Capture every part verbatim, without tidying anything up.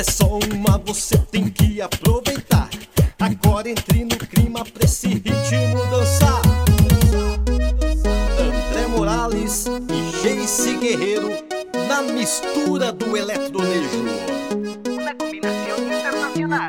é só uma, você tem que aproveitar. Agora entre no clima pra esse ritmo dançar. André Morales e Jace Guerreiro na mistura do eletronejo. Una combinación internacional.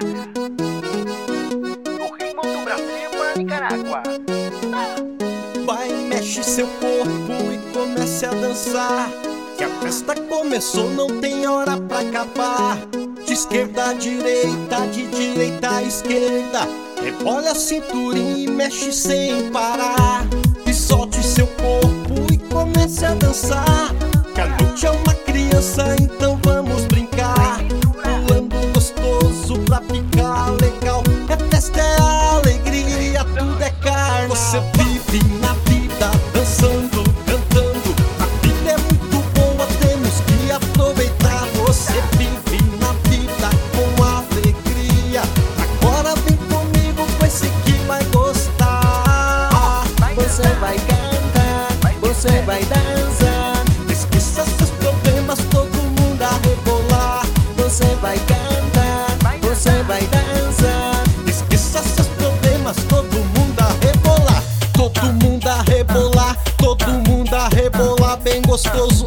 O ritmo do Brasil para Nicarágua. Vai, mexe seu corpo e comece a dançar, que a festa começou, não tem hora pra acabar. De esquerda a direita, de direita a esquerda, rebole a cinturinha e mexe sem parar. E solte seu corpo e comece a dançar, que a noite é uma criança, então vamos brincar. Pulando gostoso pra ficar legal. É festa, é alegria, tudo é carnaval. Você vive na vida dançando, cantando. A vida é muito boa, temos que aproveitar. Você vive na vida com alegria. Agora vem comigo, pois sei que vai gostar. Você vai cantar, você vai dançar. Esqueça seus problemas, todo mundo a rebolar. Você vai cantar, você vai dançar. Esqueça seus problemas, todo mundo a rebolar. Todo mundo a rebolar, todo mundo a rebolar, bem gostoso.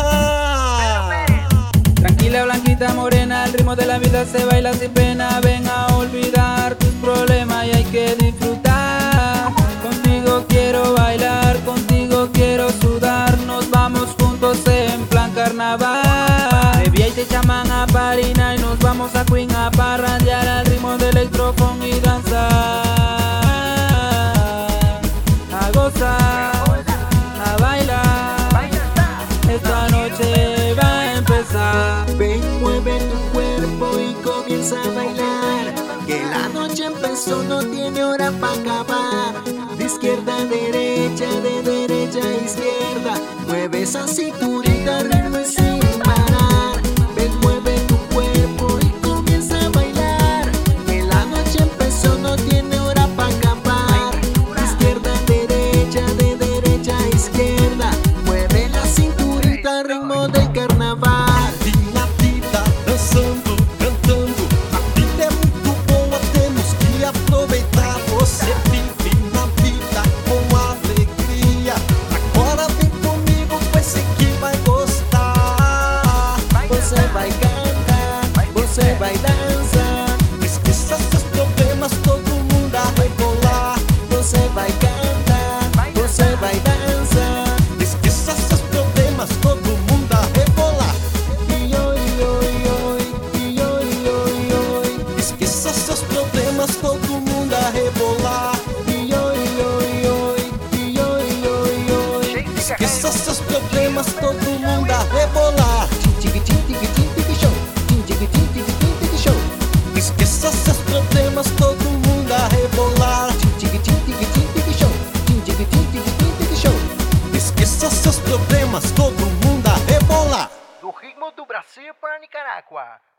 Tranquila, blanquita, morena, el ritmo de la vida se baila sin pena. Ven a olvidar tus problemas y hay que disfrutar. Contigo quiero bailar, contigo quiero sudar. Nos vamos juntos en plan carnaval. Baby, ahí te llaman a Parina y nos vamos a Queen a parrandear al ritmo del electrofón y danzar. A gozar, a bailar. Esta noche va a empezar. Ven, mueve tu cuerpo y comienza a bailar, que la noche empezó, no tiene hora para acabar. De izquierda a derecha, de derecha a izquierda, mueve esa cinturita, ritmo y sin parar. Ven, mueve tu cuerpo y comienza a bailar, que la noche empezó, no tiene hora para acabar. De izquierda a derecha, de derecha a izquierda, mueve la cinturita, ritmo del carnaval. Vive na vida dançando, cantando. A vida é muito boa, temos que aproveitar. Você vive na vida com alegria. Agora vem comigo, pois sei que vai gostar. Você vai cantar, você vai dançar. Esqueça seus problemas, todo mundo a rebolar. Você vai cantar, você vai dançar. Esqueça seus problemas, todo mundo a rebolar. E oi, oi, oi, e oi, oi, oi. Esqueça seus problemas, todo mundo a rebolar. E oi, oi, oi, e oi, oi, oi. Esqueça seus problemas, todo mundo a rebolar. Tic-tic, tic-tic, tic show. Tic-tic, tic-tic, tic show. Esqueça seus problemas, todo mundo a rebolar. Tic-tic, tic-tic, tic show. Tic-tic, tic-tic, tic show. Esqueça seus problemas, todo mundo a rebolar. Do ritmo do Brasil para Nicarágua.